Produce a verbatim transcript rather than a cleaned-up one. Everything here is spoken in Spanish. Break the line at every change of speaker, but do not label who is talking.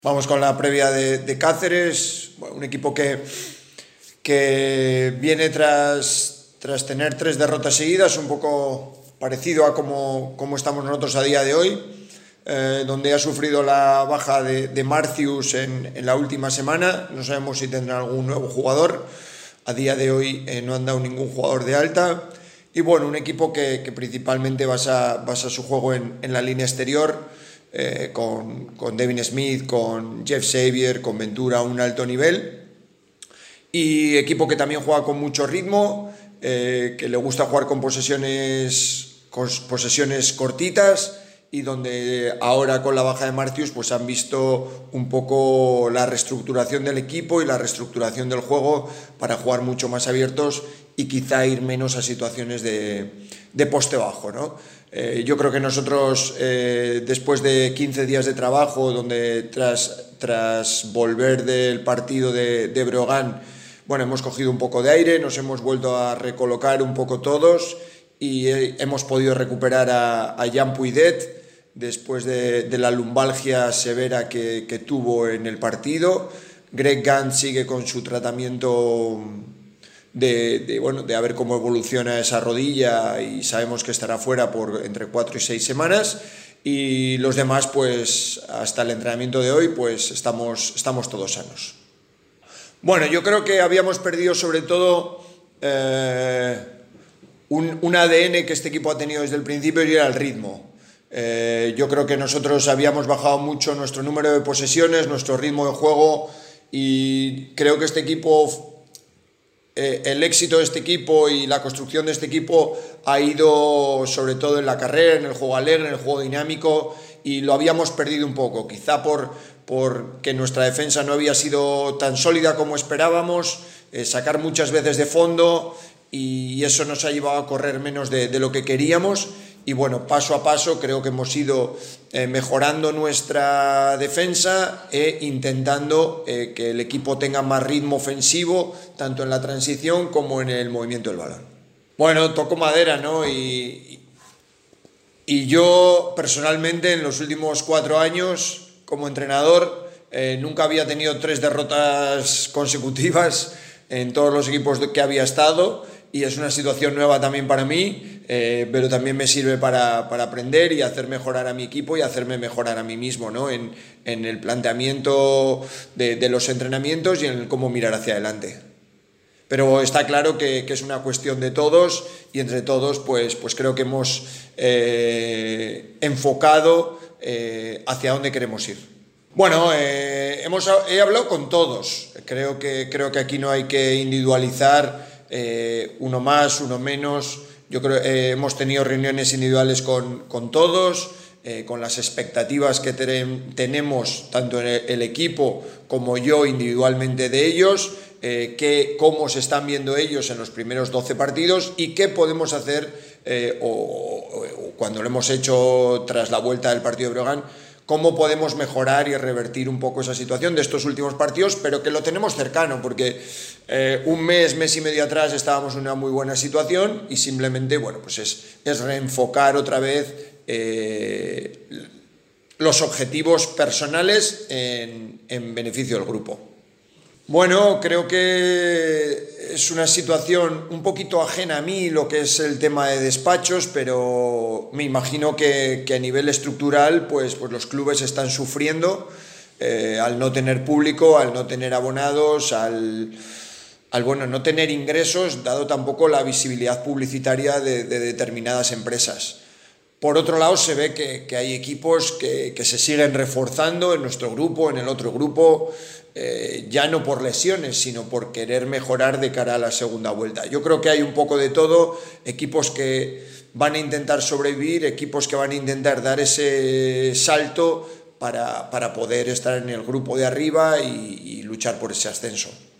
Vamos con la previa de, de Cáceres, bueno, un equipo que, que viene tras, tras tener tres derrotas seguidas, un poco parecido a como, como estamos nosotros a día de hoy, eh, donde ha sufrido la baja de, de Marcius en, en la última semana. No sabemos si tendrá algún nuevo jugador. A día de hoy eh, no han dado ningún jugador de alta. Y bueno, un equipo que, que principalmente basa, basa su juego en, en la línea exterior, eh, con, con Devin Smith, con Jeff Xavier, con Ventura a un alto nivel. Y equipo que también juega con mucho ritmo, eh, que le gusta jugar con posesiones, con posesiones cortitas, y donde ahora con la baja de Marcius pues han visto un poco la reestructuración del equipo y la reestructuración del juego para jugar mucho más abiertos y quizá ir menos a situaciones de, de poste bajo, ¿no? Eh, yo creo que nosotros, eh, después de quince días de trabajo, donde tras, tras volver del partido de, de Breogán, bueno, hemos cogido un poco de aire, nos hemos vuelto a recolocar un poco todos y eh, hemos podido recuperar a, a Jan Puidet después de, de la lumbalgia severa que, que tuvo en el partido. Greg Gant sigue con su tratamiento de, de, bueno, de a ver cómo evoluciona esa rodilla, y sabemos que estará fuera por entre cuatro y seis semanas. Y los demás, pues hasta el entrenamiento de hoy, pues estamos, estamos todos sanos. Bueno, yo creo que habíamos perdido sobre todo eh, un, un A D N que este equipo ha tenido desde el principio, y era el ritmo. Eh, yo creo que nosotros habíamos bajado mucho nuestro número de posesiones, nuestro ritmo de juego, y creo que este equipo, eh, el éxito de este equipo y la construcción de este equipo ha ido sobre todo en la carrera, en el juego alegre, en el juego dinámico, y lo habíamos perdido un poco, quizá por, por que nuestra defensa no había sido tan sólida como esperábamos, eh, sacar muchas veces de fondo, y eso nos ha llevado a correr menos de, de lo que queríamos. Y bueno, paso a paso creo que hemos ido eh, mejorando nuestra defensa e intentando eh, que el equipo tenga más ritmo ofensivo, tanto en la transición como en el movimiento del balón. Bueno, toco madera, ¿no? Y, y yo personalmente en los últimos cuatro años como entrenador eh, nunca había tenido tres derrotas consecutivas en todos los equipos que había estado, y es una situación nueva también para mí, eh, pero también me sirve para, para aprender y hacer mejorar a mi equipo y hacerme mejorar a mí mismo, ¿no? en, en el planteamiento de, de los entrenamientos y en el cómo mirar hacia adelante. Pero está claro que, que es una cuestión de todos, y entre todos pues, pues creo que hemos eh, enfocado eh, hacia dónde queremos ir. Bueno, eh, hemos, he hablado con todos, creo que, creo que aquí no hay que individualizar eh, uno más, uno menos. Yo creo que eh, hemos tenido reuniones individuales con, con todos, eh, con las expectativas que ten, tenemos tanto el, el equipo como yo individualmente de ellos, eh, que, cómo se están viendo ellos en los primeros doce partidos y qué podemos hacer eh, o, o, o cuando lo hemos hecho tras la vuelta del partido de Breogán, cómo podemos mejorar y revertir un poco esa situación de estos últimos partidos, pero que lo tenemos cercano, porque eh, un mes, mes y medio atrás estábamos en una muy buena situación, y simplemente, bueno, pues es, es reenfocar otra vez eh, los objetivos personales en, en beneficio del grupo. Bueno, creo que es una situación un poquito ajena a mí lo que es el tema de despachos, pero me imagino que, que a nivel estructural pues, pues los clubes están sufriendo eh, al no tener público, al no tener abonados, al, al bueno, no tener ingresos, dado tampoco la visibilidad publicitaria de, de determinadas empresas. Por otro lado, se ve que, que hay equipos que, que se siguen reforzando en nuestro grupo, en el otro grupo, eh, ya no por lesiones, sino por querer mejorar de cara a la segunda vuelta. Yo creo que hay un poco de todo, equipos que van a intentar sobrevivir, equipos que van a intentar dar ese salto para, para poder estar en el grupo de arriba y, y luchar por ese ascenso.